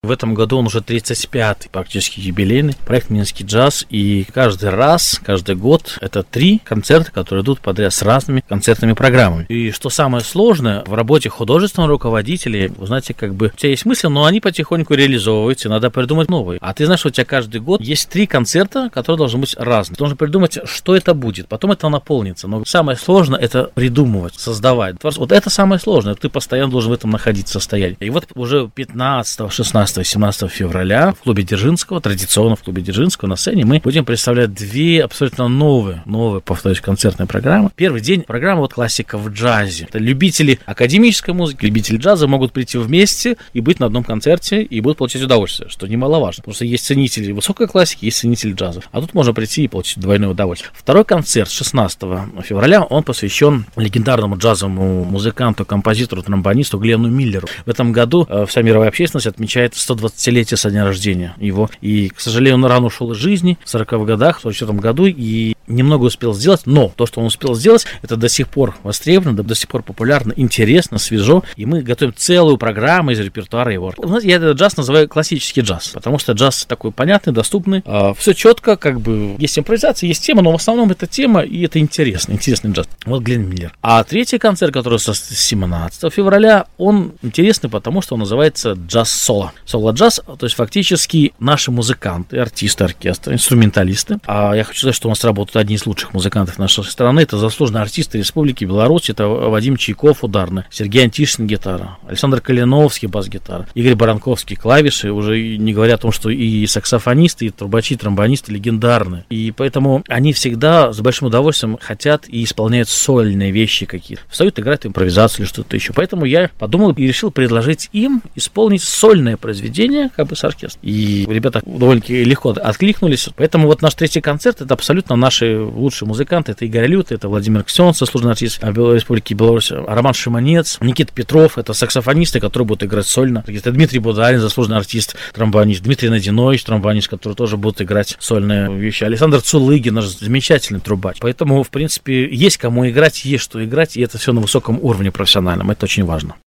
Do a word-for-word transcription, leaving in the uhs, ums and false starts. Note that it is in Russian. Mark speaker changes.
Speaker 1: В этом году он уже тридцать пятый, практически юбилейный проект «Минский джаз». И каждый раз, каждый год это три концерта, которые идут подряд с разными концертными программами. И что самое сложное, в работе художественного руководителя, вы знаете, как бы у тебя есть мысли, но они потихоньку реализовываются, надо придумать новые. А ты знаешь, что у тебя каждый год есть три концерта, которые должны быть разные. Ты должен придумать, что это будет, потом это наполнится. Но самое сложное это придумывать, создавать. Вот это самое сложное, ты постоянно должен в этом находиться состоянии. И вот уже пятнадцатого, шестнадцатого, семнадцатого февраля в клубе Дзержинского, традиционно в клубе Дзержинского на сцене мы будем представлять две абсолютно новые, новые, повторюсь, концертные программы. Первый день программа вот классика в джазе. Это любители академической музыки, любители джаза могут прийти вместе и быть на одном концерте и будут получать удовольствие, что немаловажно. Потому что есть ценители высокой классики, есть ценители джаза. А тут можно прийти и получить двойное удовольствие. Второй концерт шестнадцатого февраля, он посвящен легендарному джазовому музыканту, композитору, тромбонисту Гленну Миллеру. В этом году э, вся мировая общественность отмечает сто двадцатилетие со дня рождения его. И, к сожалению, он рано ушел из жизни в сороковых годах, в сорок четвёртом году, и немного успел сделать, но то, что он успел сделать, это до сих пор востребовано, до сих пор популярно, интересно, свежо, и мы готовим целую программу из репертуара его. Я этот джаз называю классический джаз, потому что джаз такой понятный, доступный, э, все четко, как бы есть импровизация, есть тема, но в основном это тема, и это интересно, интересный джаз. Вот Гленн Миллер. А третий концерт, который семнадцатого февраля, он интересный, потому что он называется джаз-соло. Соло-джаз, то есть фактически наши музыканты, артисты, оркестры, инструменталисты. А я хочу сказать, что у нас работают одни из лучших музыкантов нашей страны. Это заслуженные артисты Республики Беларусь. Это Вадим Чайков, ударная, Сергей Антишин, гитара, Александр Калиновский, бас-гитара, Игорь Баранковский, клавиши. Уже не говоря о том, что и саксофонисты, и трубачи, и тромбонисты легендарные. И поэтому они всегда с большим удовольствием хотят и исполняют сольные вещи какие-то. Встают, играют импровизацию или что-то еще. Поэтому я подумал и решил предложить им исполнить сольное произведение как бы с оркестром. И ребята довольно-таки легко откликнулись. Поэтому вот наш третий концерт — это абсолютно наши лучшие музыканты. Это Игорь Лют, это Владимир Ксенц, заслуженный артист Республики Беларусь, Роман Шиманец, Никита Петров, это саксофонисты, которые будут играть сольно. Это Дмитрий Бударин, заслуженный артист, тромбонист, Дмитрий Надинович, тромбонист, который тоже будут играть сольные вещи. Александр Цулыгин, наш замечательный трубач. Поэтому, в принципе, есть кому играть, есть что играть, и это все на высоком уровне профессиональном. Это очень важно.